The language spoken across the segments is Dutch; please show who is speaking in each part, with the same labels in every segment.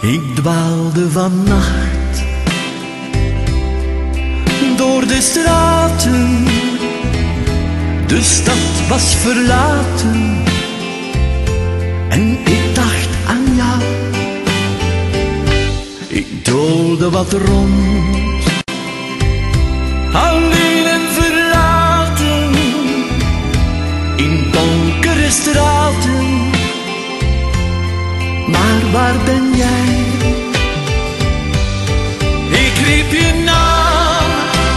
Speaker 1: Ik dwaalde vannacht door de straten, de stad was verlaten en ik dacht aan jou. Ik doolde wat rond, alleen en verlaten, in donkere straten. Maar waar ben jij? Ik riep je naam,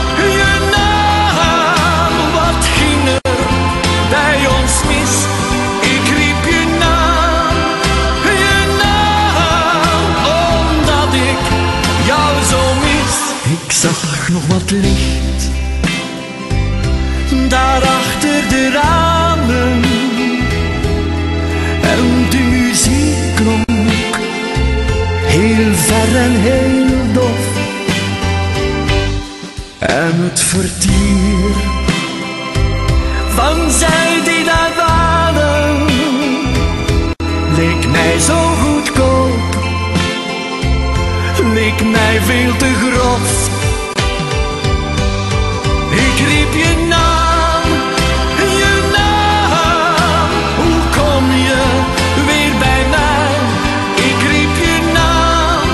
Speaker 1: wat ging er bij ons mis? Ik riep je naam, omdat ik jou zo mis. Ik zag nog wat licht, daar achter de ramen, en de muziek klonk heel ver en heel dof. En het vertier van zij die daar waren leek mij zo goedkoop, leek mij veel te grof. Ik riep je naam, hoe kom je weer bij mij? Ik riep je naam,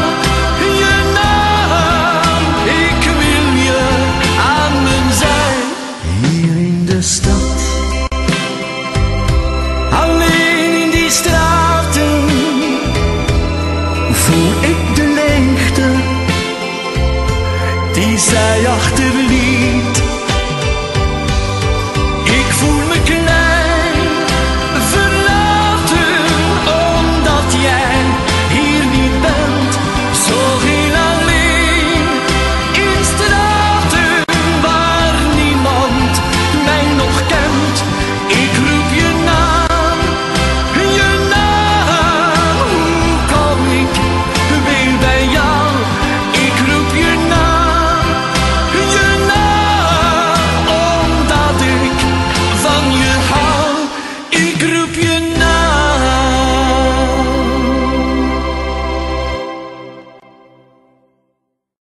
Speaker 1: ik wil je aan mijn zij. Hier in de stad, alleen in die straten, voel ik de leegte die zij achterliet.